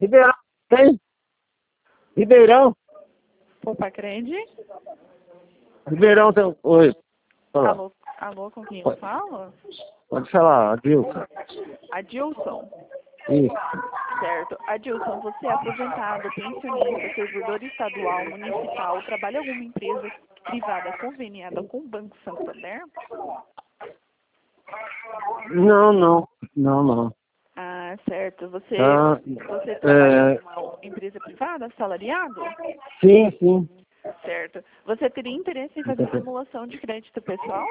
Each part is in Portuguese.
Ribeirão, tem? Ribeirão? Poupa Crede? Ribeirão tem... Oi. Fala. Alô, com quem eu falo? Pode falar, Adilson. Adilson. Isso. Certo. Adilson, você é aposentado, pensionista, servidor estadual, municipal, trabalha em alguma empresa privada conveniada com o Banco Santander? Não. Ah, certo. Você trabalha em uma empresa privada, assalariado? Sim. Certo. Você teria interesse em fazer simulação de crédito pessoal?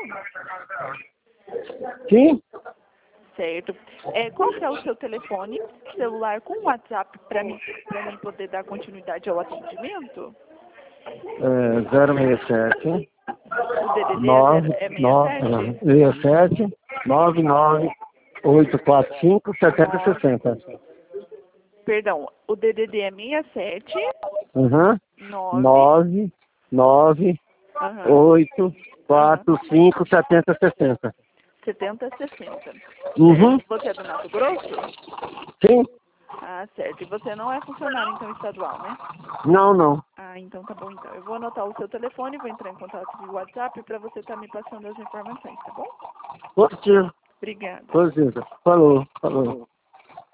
Sim? Certo. Qual que é o seu telefone celular com WhatsApp para mim poder dar continuidade ao atendimento? 067 O DDD 67 99845 7060. Perdão, o DDD é 67 Uhum. 9 99845 7060. 7060. Uhum. Você é do Mato Grosso? Sim? Ah, certo. E você não é funcionário, então, estadual, né? Não. Ah, então tá bom, então. Eu vou anotar o seu telefone, vou entrar em contato via WhatsApp para você estar me passando as informações, tá bom? Positivo. Obrigada. Positivo. Falou.